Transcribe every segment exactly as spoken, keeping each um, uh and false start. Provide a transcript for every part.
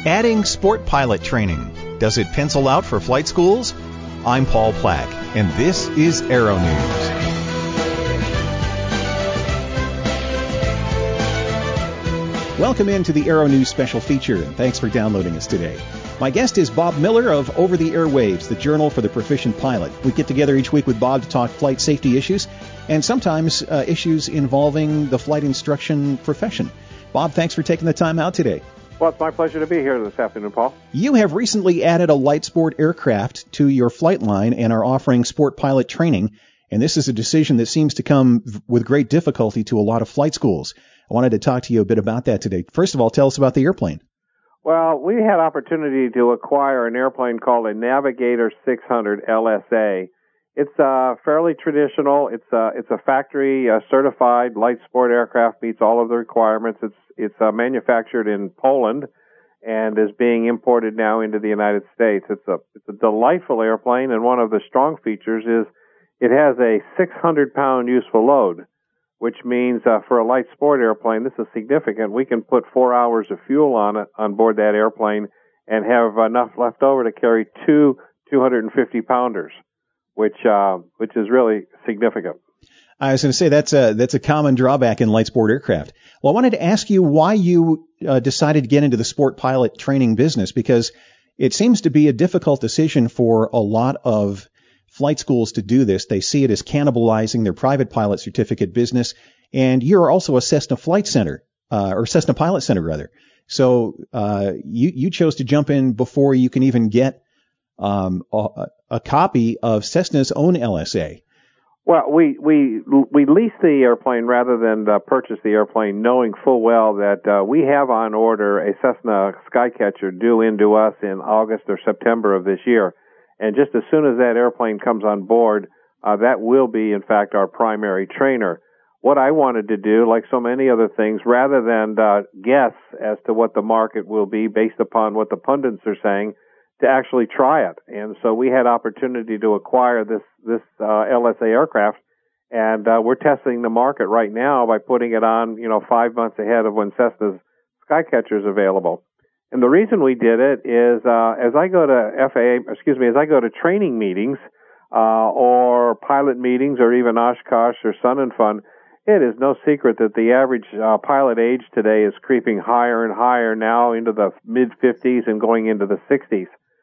Adding sport pilot training. Does it pencil out for flight schools? I'm Paul Plack, and this is Aero News. Welcome into the Aero News special feature, and thanks for downloading us today. My guest is Bob Miller of Over the Airwaves, the journal for the proficient pilot. We get together each week with Bob to talk flight safety issues, and sometimes uh, issues involving the flight instruction profession. Bob, thanks for taking the time out today. Well, it's my pleasure to be here this afternoon, Paul. You have recently added a light sport aircraft to your flight line and are offering sport pilot training, and this is a decision that seems to come with great difficulty to a lot of flight schools. I wanted to talk to you a bit about that today. First of all, tell us about the airplane. Well, we had opportunity to acquire an airplane called a Navigator six hundred L S A. It's uh, fairly traditional. It's uh, it's a factory uh, certified light sport aircraft, meets all of the requirements. It's it's uh, manufactured in Poland and is being imported now into the United States. It's a it's a delightful airplane, and one of the strong features is it has a six hundred pound useful load, which means uh, for a light sport airplane, this is significant. We can put four hours of fuel on it on board that airplane and have enough left over to carry two two hundred fifty pounders. Which uh, which is really significant. I was going to say that's a that's a common drawback in light sport aircraft. Well, I wanted to ask you why you uh, decided to get into the sport pilot training business, because it seems to be a difficult decision for a lot of flight schools to do this. They see it as cannibalizing their private pilot certificate business, and you're also a Cessna Flight Center uh, or Cessna Pilot Center rather. So uh, you you chose to jump in before you can even get um, a, a copy of Cessna's own L S A. Well, we we we lease the airplane rather than uh, purchase the airplane, knowing full well that uh, we have on order a Cessna Skycatcher due into us in August or September of this year. And just as soon as that airplane comes on board, uh, that will be, in fact, our primary trainer. What I wanted to do, like so many other things, rather than uh, guess as to what the market will be based upon what the pundits are saying, to actually try it. And so we had opportunity to acquire this this uh, L S A aircraft, and uh, we're testing the market right now by putting it on, you know, five months ahead of when Cessna's Skycatcher is available. And the reason we did it is uh, as I go to F A A, excuse me, as I go to training meetings uh, or pilot meetings or even Oshkosh or Sun and Fun, it is no secret that the average uh, pilot age today is creeping higher and higher now into the mid fifties and going into the sixties.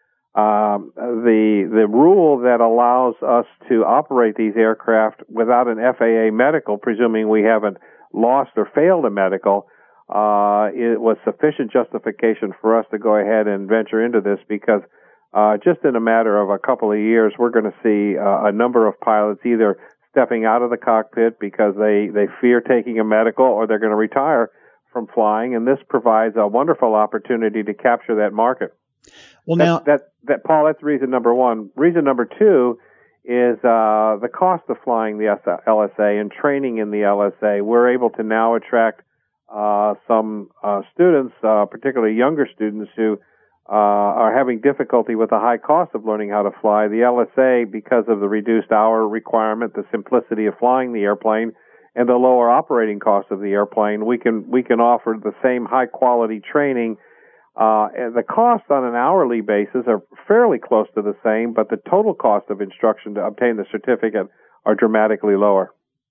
Um, the the rule that allows us to operate these aircraft without an F A A medical, presuming we haven't lost or failed a medical, uh, it was sufficient justification for us to go ahead and venture into this, because uh, just in a matter of a couple of years, we're going to see uh, a number of pilots either stepping out of the cockpit because they, they fear taking a medical, or they're going to retire from flying, and this provides a wonderful opportunity to capture that market. Well, now that, that, that Paul, that's reason number one. Reason number two is uh, the cost of flying the L S A and training in the L S A. We're able to now attract uh, some uh, students, uh, particularly younger students, who uh, are having difficulty with the high cost of learning how to fly. The L S A, because of the reduced hour requirement, the simplicity of flying the airplane, and the lower operating cost of the airplane, we can we can offer the same high quality training. Uh, and the costs on an hourly basis are fairly close to the same, but the total cost of instruction to obtain the certificate are dramatically lower.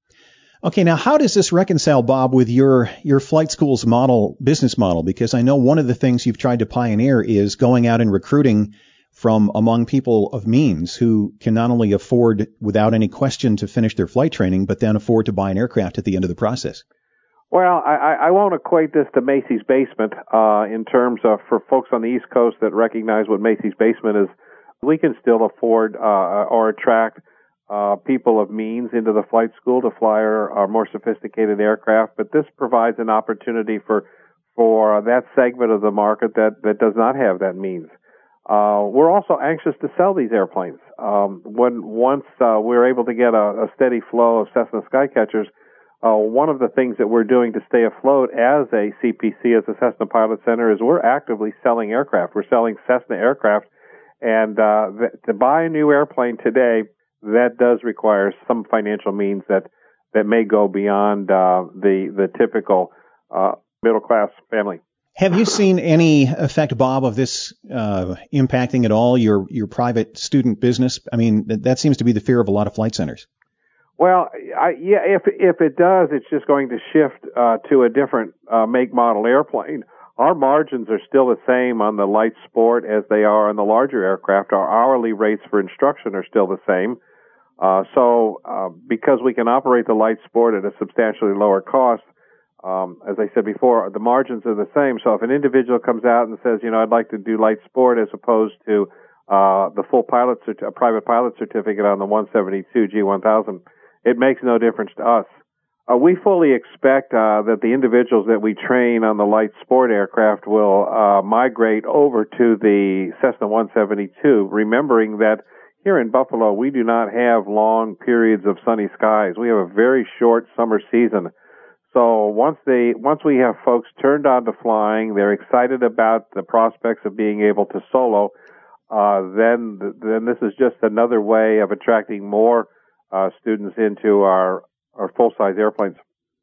Okay, now how does this reconcile, Bob, with your, your flight school's model, business model? Because I know one of the things you've tried to pioneer is going out and recruiting from among people of means who can not only afford without any question to finish their flight training, but then afford to buy an aircraft at the end of the process. Well, I, I won't equate this to Macy's Basement uh, in terms of, for folks on the East Coast that recognize what Macy's Basement is, we can still afford uh, or attract uh, people of means into the flight school to fly our, our more sophisticated aircraft, but this provides an opportunity for for that segment of the market that, that does not have that means. Uh, we're also anxious to sell these airplanes. Um, when once uh, we're able to get a, a steady flow of Cessna Skycatchers, Uh, one of the things that we're doing to stay afloat as a C P C, as a Cessna Pilot Center, is we're actively selling aircraft. We're selling Cessna aircraft, and uh, th- to buy a new airplane today, that does require some financial means that, that may go beyond uh, the the typical uh, middle class family. Have you seen any effect, Bob, of this uh, impacting at all your, your private student business? I mean, that, that seems to be the fear of a lot of flight centers. Well, I, yeah, if if it does, it's just going to shift uh, to a different uh, make model airplane. Our margins are still the same on the light sport as they are on the larger aircraft. Our hourly rates for instruction are still the same. Uh, so uh, because we can operate the light sport at a substantially lower cost, um, as I said before, the margins are the same. So if an individual comes out and says, you know, I'd like to do light sport as opposed to uh, the full pilot, cert- a private pilot certificate on the one seventy-two G one thousand, it makes no difference to us. Uh, we fully expect uh, that the individuals that we train on the light sport aircraft will uh, migrate over to the Cessna one seventy-two, remembering that here in Buffalo, we do not have long periods of sunny skies. We have a very short summer season. So once they, once we have folks turned on to flying, they're excited about the prospects of being able to solo, uh, then, then this is just another way of attracting more uh, students into our, our full-size airplanes.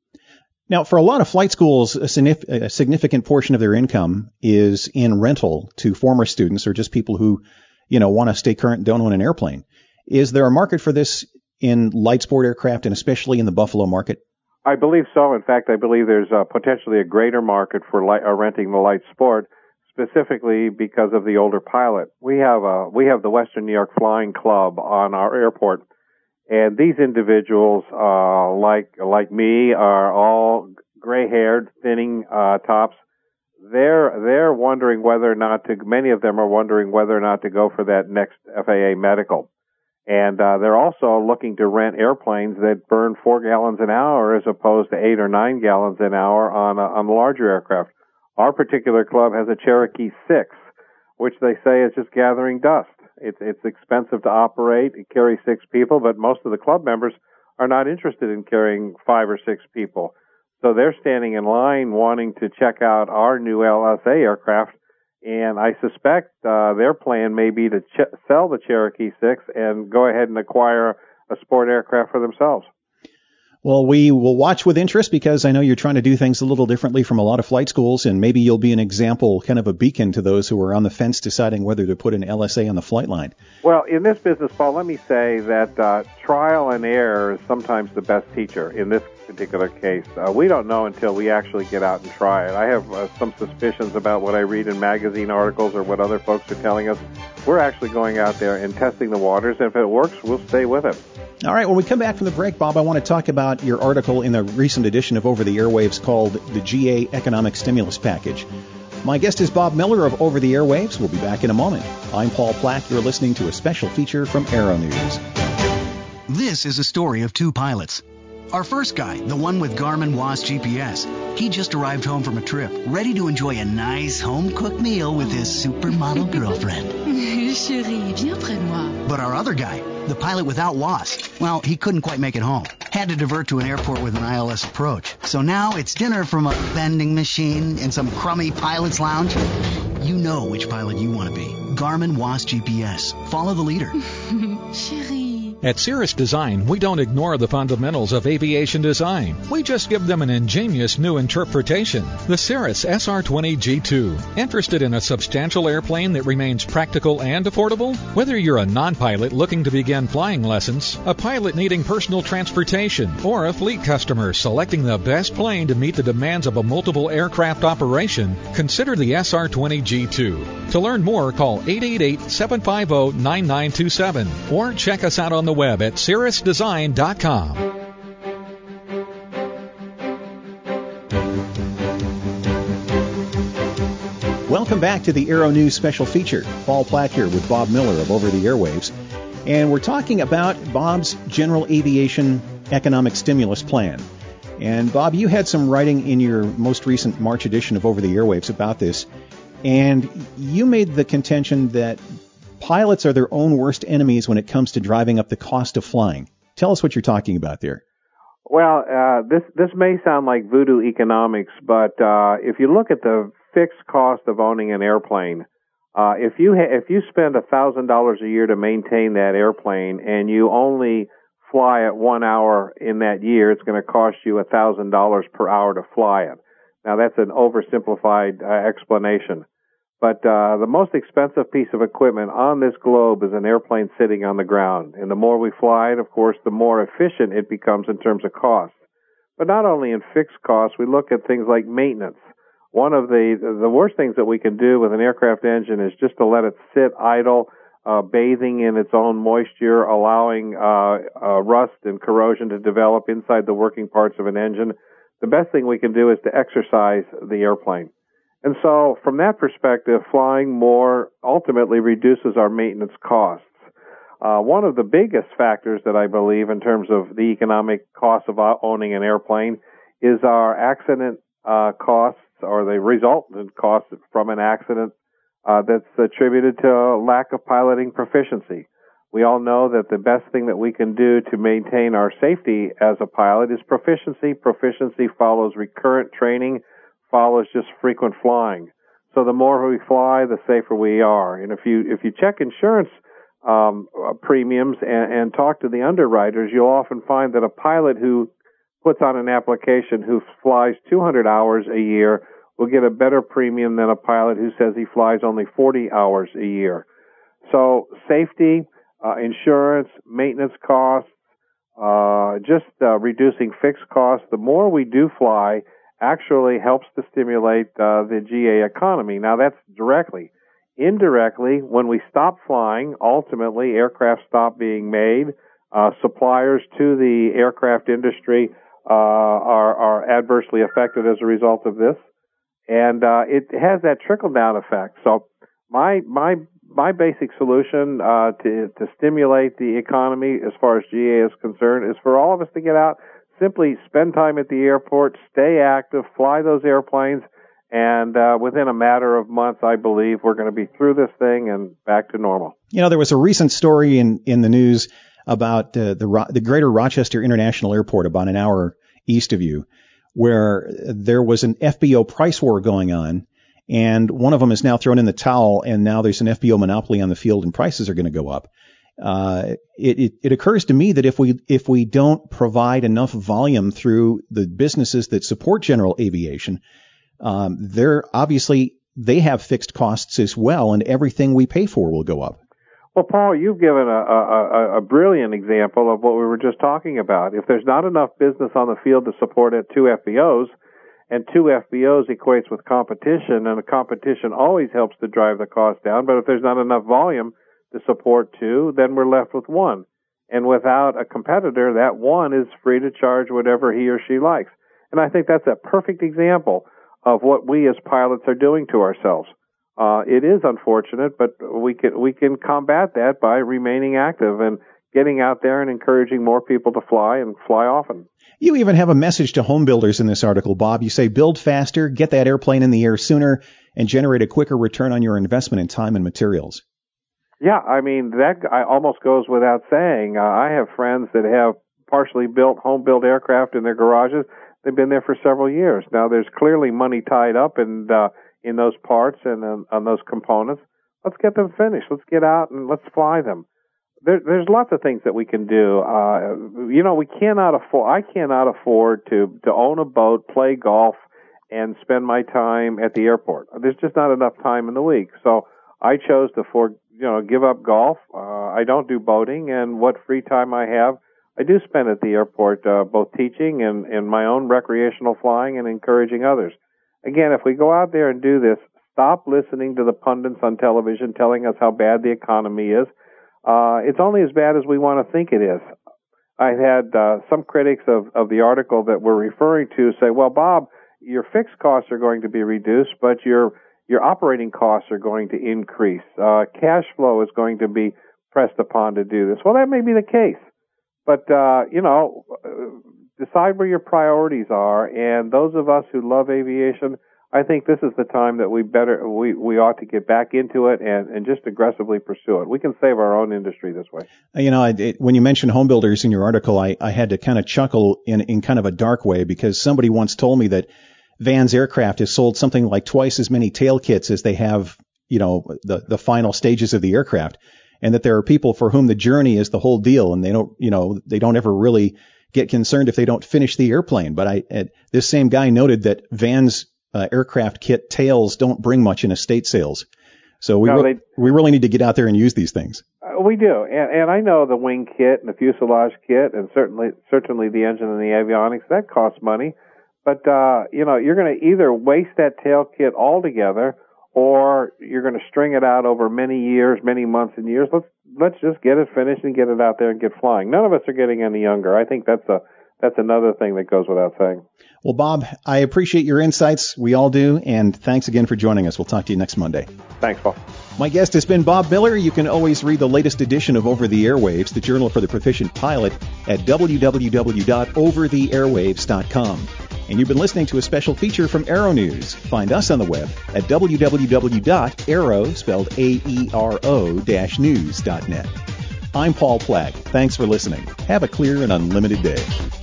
Now, for a lot of flight schools, a significant portion of their income is in rental to former students or just people who, you know, want to stay current and don't own an airplane. Is there a market for this in light sport aircraft and especially in the Buffalo market? I believe so. In fact, I believe there's uh, potentially a greater market for light, uh, renting the light sport, specifically because of the older pilot. We have uh, we have the Western New York Flying Club on our airport, and these individuals, uh, like like me, are all gray-haired, thinning uh, tops. They're they're wondering whether or not to. Many of them are wondering whether or not to go for that next F A A medical. And uh, they're also looking to rent airplanes that burn four gallons an hour as opposed to eight or nine gallons an hour on a, on the larger aircraft. Our particular club has a Cherokee six, which they say is just gathering dust. It's it's expensive to operate. It carries six people, but most of the club members are not interested in carrying five or six people. So they're standing in line wanting to check out our new L S A aircraft. And I suspect uh, their plan may be to ch- sell the Cherokee six and go ahead and acquire a sport aircraft for themselves. Well, we will watch with interest because I know you're trying to do things a little differently from a lot of flight schools, and maybe you'll be an example, kind of a beacon to those who are on the fence deciding whether to put an L S A on the flight line. Well, in this business, Paul, let me say that uh, trial and error is sometimes the best teacher in this particular case. Uh, we don't know until we actually get out and try it. I have uh, some suspicions about what I read in magazine articles or what other folks are telling us. We're actually going out there and testing the waters, and if it works, we'll stay with it. All right, when we come back from the break, Bob, I want to talk about your article in a recent edition of Over the Airwaves called The G A Economic Stimulus Package. My guest is Bob Miller of Over the Airwaves. We'll be back in a moment. I'm Paul Plack. You're listening to a special feature from Aero News. This is a story of two pilots. Our first guy, the one with Garmin W A S G P S, he just arrived home from a trip, ready to enjoy a nice home-cooked meal with his supermodel girlfriend. Chérie, viens près de moi. But our other guy, the pilot without W A S, well, he couldn't quite make it home. Had to divert to an airport with an I L S approach. So now it's dinner from a vending machine in some crummy pilot's lounge. You know which pilot you want to be. Garmin W A S G P S. Follow the leader. Chérie. At Cirrus Design, we don't ignore the fundamentals of aviation design. We just give them an ingenious new interpretation. The Cirrus S R twenty G two. Interested in a substantial airplane that remains practical and affordable? Whether you're a non-pilot looking to begin flying lessons, a pilot needing personal transportation, or a fleet customer selecting the best plane to meet the demands of a multiple aircraft operation, consider the S R twenty G two. To learn more, call eight eight eight, seven five zero, nine nine two seven or check us out on the web at cirrus design dot com. Welcome back to the Aero News special feature. Paul Plack here with Bob Miller of Over the Airwaves. And we're talking about Bob's General Aviation Economic Stimulus Plan. And Bob, you had some writing in your most recent March edition of Over the Airwaves about this. And you made the contention that pilots are their own worst enemies when it comes to driving up the cost of flying. Tell us what you're talking about there. Well, uh, this this may sound like voodoo economics, but uh, if you look at the fixed cost of owning an airplane, uh, if you ha- if you spend a thousand dollars a year to maintain that airplane and you only fly it one hour in that year, it's going to cost you a thousand dollars per hour to fly it. Now, that's an oversimplified uh, explanation. But uh, the most expensive piece of equipment on this globe is an airplane sitting on the ground. And the more we fly it, of course, the more efficient it becomes in terms of cost. But not only in fixed costs, we look at things like maintenance. One of the the worst things that we can do with an aircraft engine is just to let it sit idle, uh, bathing in its own moisture, allowing uh, uh, rust and corrosion to develop inside the working parts of an engine. The best thing we can do is to exercise the airplane. And so, from that perspective, flying more ultimately reduces our maintenance costs. Uh, one of the biggest factors that I believe in terms of the economic cost of owning an airplane is our accident uh, costs, or the resultant costs from an accident uh, that's attributed to lack of piloting proficiency. We all know that the best thing that we can do to maintain our safety as a pilot is proficiency. Proficiency follows recurrent training, follows just frequent flying. So the more we fly, the safer we are. And if you if you check insurance um, premiums and, and talk to the underwriters, you'll often find that a pilot who puts on an application who flies two hundred hours a year will get a better premium than a pilot who says he flies only forty hours a year. So safety, uh, insurance, maintenance costs, uh, just uh, reducing fixed costs. The more we do fly actually helps to stimulate uh, the G A economy. Now, that's directly. Indirectly, when we stop flying, ultimately aircraft stop being made. Uh, suppliers to the aircraft industry uh, are, are adversely affected as a result of this. And uh, it has that trickle-down effect. So my my my basic solution uh, to, to stimulate the economy as far as G A is concerned is for all of us to get out, simply spend time at the airport, stay active, fly those airplanes, and uh, within a matter of months, I believe, we're going to be through this thing and back to normal. You know, there was a recent story in, in the news about uh, the Ro- the Greater Rochester International Airport, about an hour east of you, where there was an F B O price war going on, and one of them is now thrown in the towel, and now there's an F B O monopoly on the field, and prices are going to go up. Uh, it, it, it occurs to me that if we if we don't provide enough volume through the businesses that support general aviation, um, they're obviously they have fixed costs as well, and everything we pay for will go up. Well, Paul, you've given a, a, a brilliant example of what we were just talking about. If there's not enough business on the field to support it, two F B Os, and two F B Os equates with competition, and the competition always helps to drive the cost down. But if there's not enough volume to support two, then we're left with one. And without a competitor, that one is free to charge whatever he or she likes. And I think that's a perfect example of what we as pilots are doing to ourselves. Uh, it is unfortunate, but we can we can combat that by remaining active and getting out there and encouraging more people to fly and fly often. You even have a message to home builders in this article, Bob. You say build faster, get that airplane in the air sooner, and generate a quicker return on your investment in time and materials. Yeah, I mean, that I almost goes without saying. Uh, I have friends that have partially built, home-built aircraft in their garages. They've been there for several years. Now, there's clearly money tied up in, uh, in those parts and uh, on those components. Let's get them finished. Let's get out and let's fly them. There, there's lots of things that we can do. Uh, you know, we cannot afford, I cannot afford to, to own a boat, play golf, and spend my time at the airport. There's just not enough time in the week. So I chose to for, you know, give up golf. Uh, I don't do boating, and what free time I have, I do spend at the airport, uh, both teaching and, and my own recreational flying and encouraging others. Again, if we go out there and do this, stop listening to the pundits on television telling us how bad the economy is. Uh, it's only as bad as we want to think it is. I've had uh, some critics of, of the article that we're referring to say, well, Bob, your fixed costs are going to be reduced, but your your operating costs are going to increase. Uh, cash flow is going to be pressed upon to do this. Well, that may be the case. But, uh, you know, decide where your priorities are. And those of us who love aviation, I think this is the time that we better we, we ought to get back into it and, and just aggressively pursue it. We can save our own industry this way. You know, it, when you mentioned home builders in your article, I, I had to kind of chuckle in, in kind of a dark way, because somebody once told me that Van's Aircraft has sold something like twice as many tail kits as they have, you know, the, the final stages of the aircraft, and that there are people for whom the journey is the whole deal, and they don't, you know, they don't ever really get concerned if they don't finish the airplane. But I, uh, this same guy noted that Van's uh, aircraft kit tails don't bring much in estate sales. So we no, re- they, we really need to get out there and use these things. Uh, we do, and, and I know the wing kit and the fuselage kit, and certainly certainly the engine and the avionics, that costs money. But uh, you know, you're going to either waste that tail kit altogether, or you're going to string it out over many years, many months and years. Let's let's just get it finished and get it out there and get flying. None of us are getting any younger. I think that's a that's another thing that goes without saying. Well, Bob, I appreciate your insights. We all do. And thanks again for joining us. We'll talk to you next Monday. Thanks, Paul. My guest has been Bob Miller. You can always read the latest edition of Over the Airwaves, the journal for the proficient pilot, at w w w dot over the airwaves dot com. And you've been listening to a special feature from Aero News. Find us on the web at w w w dot aero, spelled A E R O, dash news dot net. I'm Paul Plagg. Thanks for listening. Have a clear and unlimited day.